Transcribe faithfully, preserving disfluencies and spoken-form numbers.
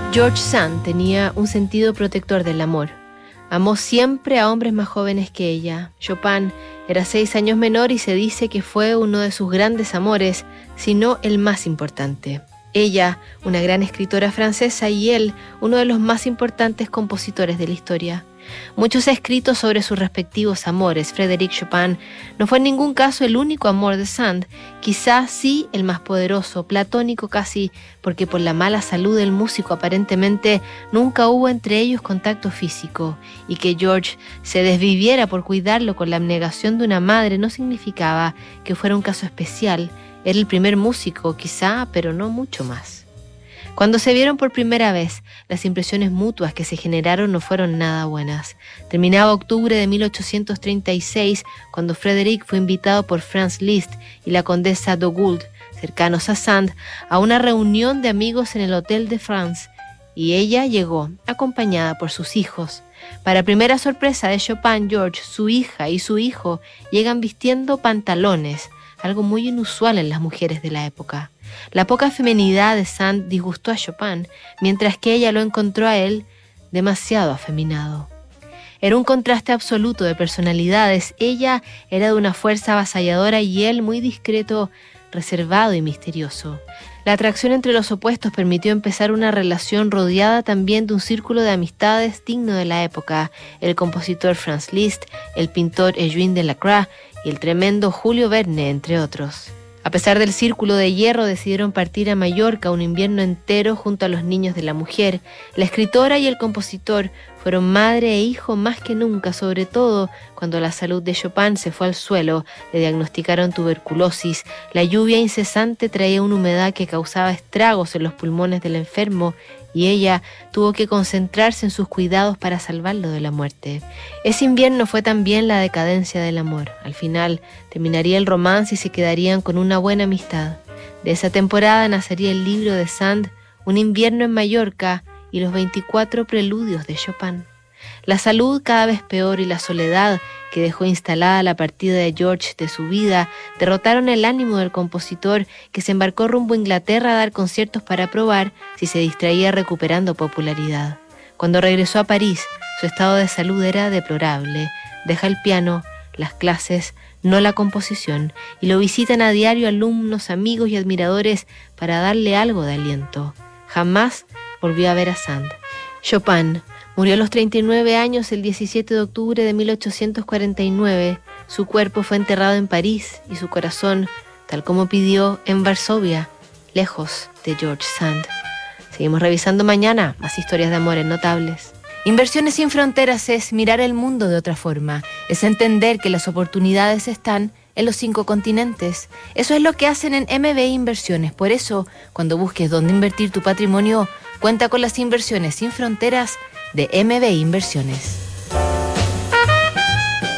George Sand tenía un sentido protector del amor. Amó siempre a hombres más jóvenes que ella. Chopin era seis años menor y se dice que fue uno de sus grandes amores, si no el más importante. Ella, una gran escritora francesa, y él, uno de los más importantes compositores de la historia. Mucho se ha escrito sobre sus respectivos amores. Frédéric Chopin no fue en ningún caso el único amor de Sand, quizás sí el más poderoso, platónico casi, porque por la mala salud del músico aparentemente nunca hubo entre ellos contacto físico, y que George se desviviera por cuidarlo con la abnegación de una madre no significaba que fuera un caso especial. Era el primer músico, quizá, pero no mucho más. Cuando se vieron por primera vez, las impresiones mutuas que se generaron no fueron nada buenas. Terminaba octubre de mil ochocientos treinta y seis, cuando Frédéric fue invitado por Franz Liszt y la condesa de Gould, cercanos a Sand, a una reunión de amigos en el Hotel de France, y ella llegó, acompañada por sus hijos. Para primera sorpresa de Chopin, George, su hija y su hijo llegan vistiendo pantalones, algo muy inusual en las mujeres de la época. La poca feminidad de Sand disgustó a Chopin, mientras que ella lo encontró a él demasiado afeminado. Era un contraste absoluto de personalidades. Ella era de una fuerza avasalladora y él muy discreto, reservado y misterioso. La atracción entre los opuestos permitió empezar una relación rodeada también de un círculo de amistades digno de la época: el compositor Franz Liszt, el pintor Eugène Delacroix y el tremendo Julio Verne, entre otros. A pesar del círculo de hierro, decidieron partir a Mallorca un invierno entero junto a los niños de la mujer. La escritora y el compositor fueron madre e hijo más que nunca, sobre todo cuando la salud de Chopin se fue al suelo. Le diagnosticaron tuberculosis. La lluvia incesante traía una humedad que causaba estragos en los pulmones del enfermo, y ella tuvo que concentrarse en sus cuidados para salvarlo de la muerte. Ese invierno fue también la decadencia del amor. Al final terminaría el romance y se quedarían con una buena amistad. De esa temporada nacería el libro de Sand, Un invierno en Mallorca, y los veinticuatro preludios de Chopin. La salud cada vez peor y la soledad que dejó instalada la partida de George de su vida derrotaron el ánimo del compositor, que se embarcó rumbo a Inglaterra a dar conciertos para probar si se distraía recuperando popularidad. Cuando regresó a París, su estado de salud era deplorable. Deja el piano, las clases, no la composición, y lo visitan a diario alumnos, amigos y admiradores para darle algo de aliento. Jamás volvió a ver a Sand. Chopin murió a los treinta y nueve años el diecisiete de octubre de mil ochocientos cuarenta y nueve. Su cuerpo fue enterrado en París y su corazón, tal como pidió, en Varsovia, lejos de George Sand. Seguimos revisando mañana más historias de amores notables. Inversiones sin fronteras es mirar el mundo de otra forma, es entender que las oportunidades están en los cinco continentes. Eso es lo que hacen en M B I Inversiones. Por eso, cuando busques dónde invertir tu patrimonio, cuenta con las inversiones sin fronteras de M B I Inversiones.